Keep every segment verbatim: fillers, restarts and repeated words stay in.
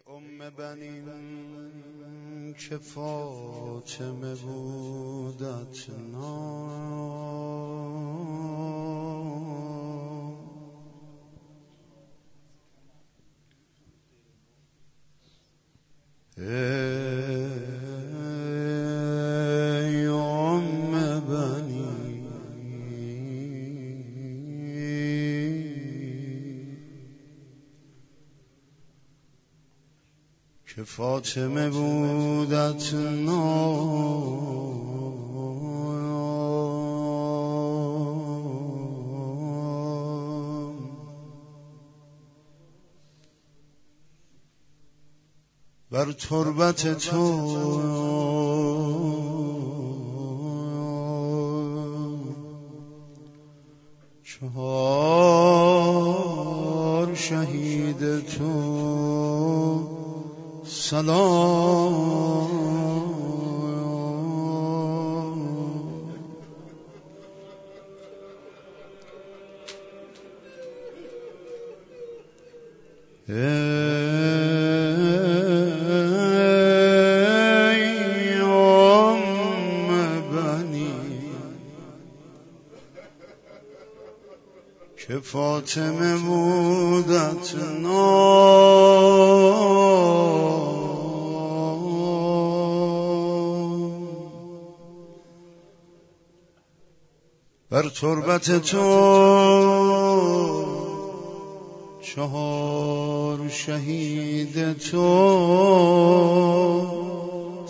ام بنین که فاطمه بودت نام، ای ام بنین که فاطمه بودت نام، بر تربت تو چهار شهید تو سلام، ای ام بنین که فاطمه بودت نام، بر تربت تو چهار شهید تو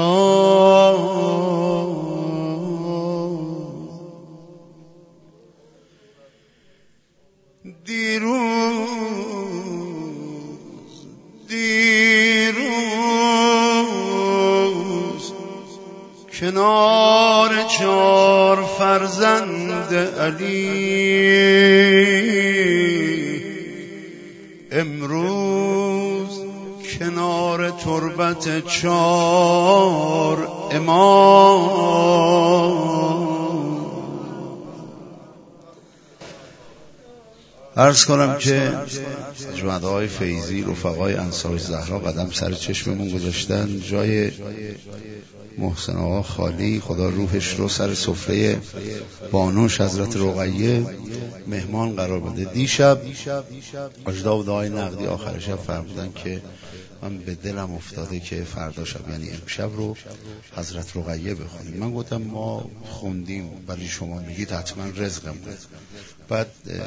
سلام، دیروز دیروز کنار چار فرزند علی، امروز کنار تربت چار امام. عرض کنم که جمعه‌های فیضی رفقای انصار زهرا قدم سر چشممون گذاشتن، جای محسن آقا خالی خدا روحش رو سر سفره بانوش حضرت رقیه مهمان قرار بده. دیشب اجدا و دعای نقدی آخر شب فرمودن که من به دلم افتاده که فردا شب یعنی امشب رو حضرت رقیه بخونیم. من گفتم ما خوندیم ولی شما میگید حتما رزقم بود. بعد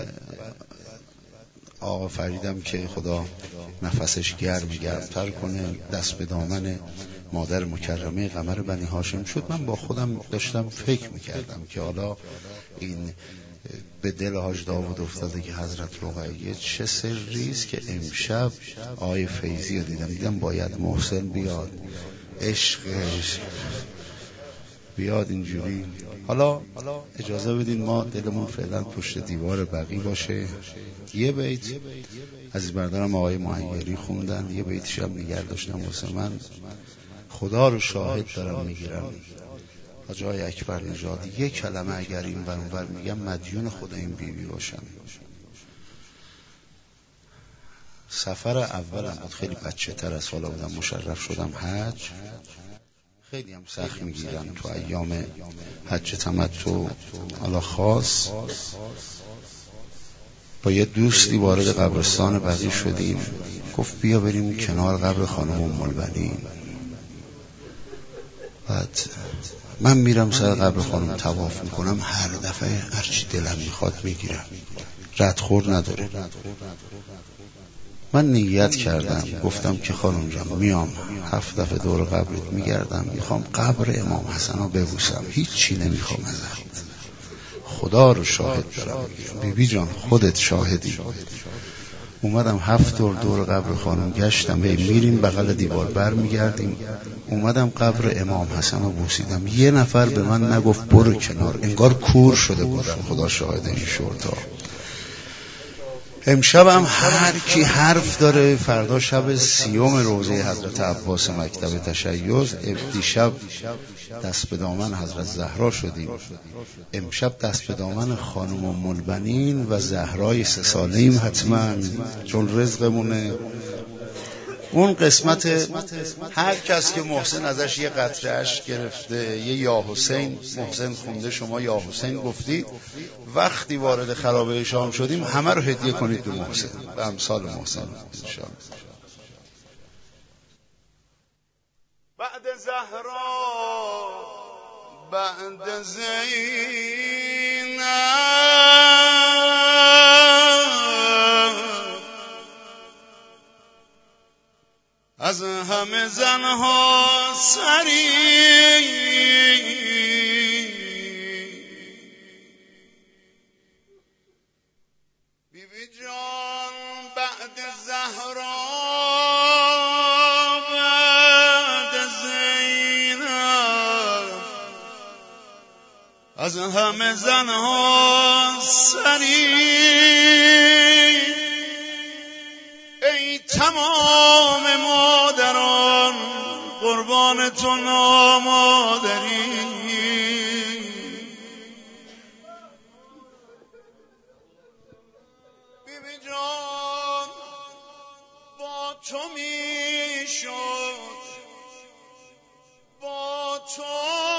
آقا فریدم که خدا نفسش گرم گرمتر کنه دست به دامن مادر مکرمه قمر بنی هاشم شد، من با خودم داشتم فکر میکردم که حالا این به دل حاج داوود افتاده که حضرت رقیه چه سری است که امشب آقای فیضی رو دیدم دیدم باید محسن بیاد، عشقش بیاد اینجوری. حالا اجازه بدین ما دلمون فعلا پشت دیوار بقی باشه. یه بیت از بردارم آقای مهیری خوندن، یه بیتش هم نگه داشتم واسه من، خدا رو شاهد دارم میگیرم حاج آقای اکبر نژاد، یه کلمه اگر این ور اون ور میگم مدیون خدا این بیبی باشم. سفر اولم بود، خیلی بچه تر از حالا بودم، مشرف شدم حج، خیلی هم سخت میگیرم تو ایام حج تمتع. حالا خاص با یه دوستی وارد قبرستان بقیع شدیم، گفت بیا بریم کنار قبر خانم ام البنین. بعد من میرم سر قبر خانم طواف میکنم، هر دفعه هرچی دلم میخواد میگیرم، ردخور نداره. من نیت کردم گفتم که خانم جان میام هفت دفعه دور قبرت میگردم، میخوام قبر امام حسن رو ببوسم، هیچ چی نمیخوام ازت، خدا رو شاهد دارم میگیرم. بیبی جان خودت شاهدی. اومدم هفت دور دور قبر خانم گشتم، هی میریم بغل دیوار بر میگردیم، اومدم قبر امام حسن رو بوسیدم، یه نفر به من نگفت برو کنار، انگار کور شده بودم. خدا شاهد این شورتا. امشب هم هر کی حرف داره، فردا شب سیوم روزه حضرت عباس مکتب تشیع، دیشب دست به دامن حضرت زهرا شدیم، امشب دست به دامن خانم ام البنین و زهرای سه ساله‌ایم حتما، چون رزقمونه. اون قسمت هر کس که محسن ازش یه قطره اشک گرفته، یه یا حسین محسن خونده، شما یا حسین گفتی، وقتی وارد خرابه شام شدیم همه رو هدیه کنید به محسن، به امثال محسن انشاءالله. بعد زهرا بعد زینب از همه زنها سری بی بی جان بعد زهرا بعد زینب از همه زنها سری ای تمام مادران قربان تو نامادری بی بی جان با تو می شد با تو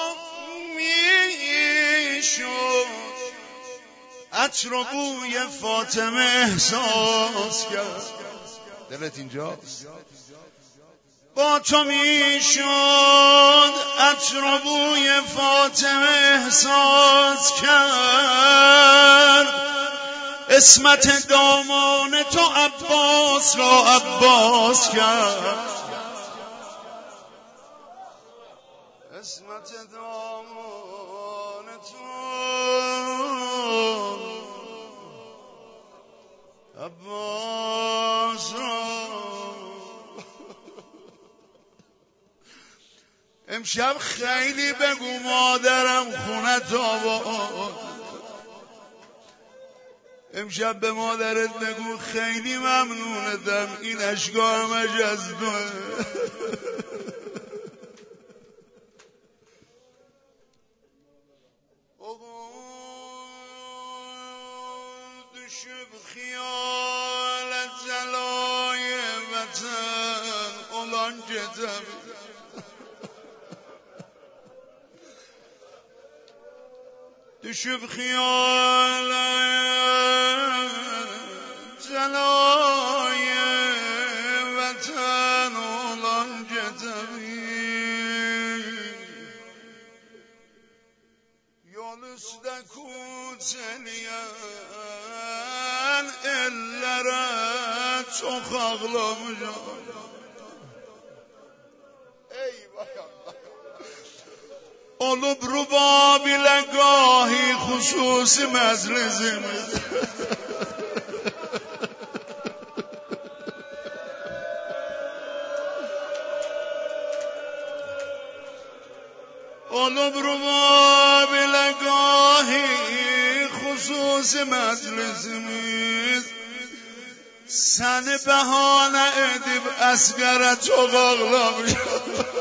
می شد عطر و بوی فاطمه احساس کرد. دلت اینجاست؟ با تو می شد عطر و بوی فاطمه احساس کرد. اسمت دامان تو عباس را عباس کرد. اسمت دامان تو عباس را. امشب خیلی بگو مادرم خونت آباد. امشب به مادرت بگو خیلی ممنونتم، این اشکا همش از توه. شب خیالت جلای وطن اولان جتم شب خیالت جلای وطن اولان جتم یالس دکوتلین eller'e çok ağlamışam. Eyvah Allah. Olup rubab ile gahi hususi meclisimiz. Olup rubab ile gahi hususi meclisimiz. Seni bahane edip asgara çok ağlamışam.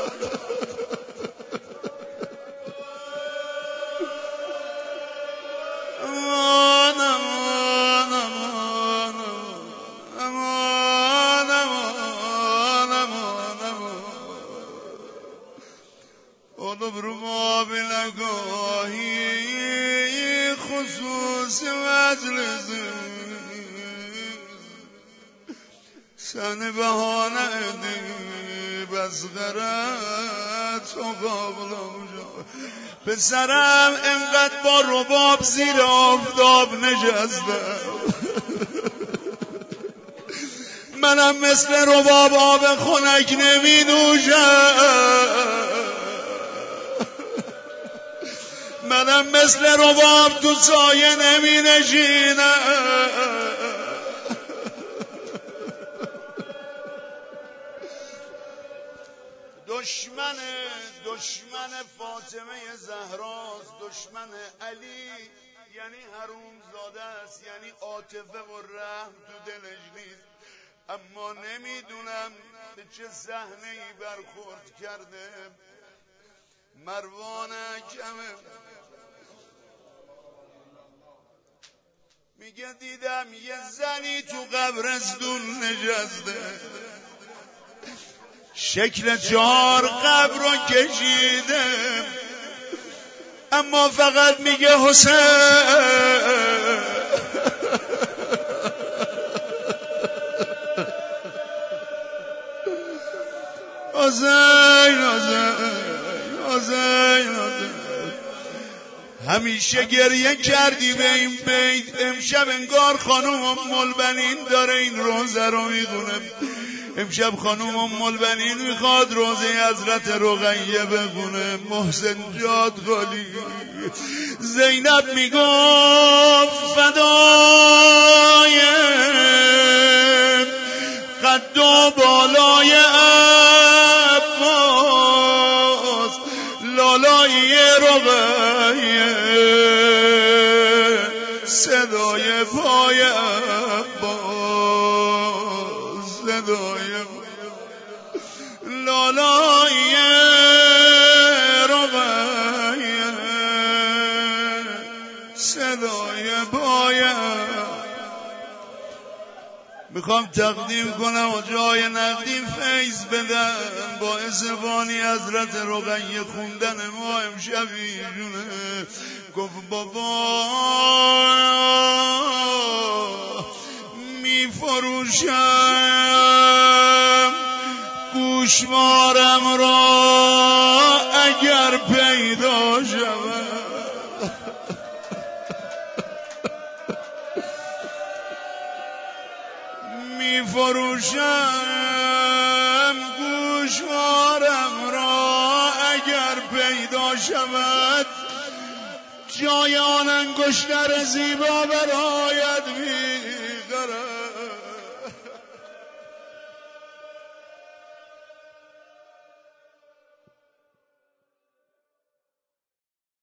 Aman aman aman aman aman aman aman Olup rubabile gahi hususi meclisimiz. Seni bahane edip asgara çok ağlamışam. پسرم انقدر با رباب زیر آفتاب نشستم، منم مثل رباب آب خنک نمی نوشم، منم مثل رباب تو سایه نمی نشینم. دشمن دشمن فاطمه زهراست، دشمن علی یعنی حرومزاده است، یعنی عاطفه و رحم تو دلش نیست. اما نمیدونم به چه صحنه‌ای برخورد کرده. مروان حکمه میگه دیدم یه زنی تو قبرستون نشسته، شکل چهار قبر رو کشیده، اما فقط میگه حسین حسین حسین حسین. همیشه گریه کردی به این بیت، امشب انگار خانوم ام البنین داره این روزه رو میخونه. امشب خانوم ام البنین میخواد روزه حضرت رقیه بخونه. محسن جاد خالی زینب میگفت فدای قد و بالای عباس لالای رقیه صدای پای عباس صدای لالای رقیه صدای پای. میخوام تقدیم کنم و جای نقدیم فیض بدن با اسفانی حضرت رقیه خوندن ما امشبی جونه. گفت بابا میفروشم گوشوارم را اگر پیدا شود. میفروشم گوشوارم را اگر پیدا شود، جای آن انگشتر زیبا برایت می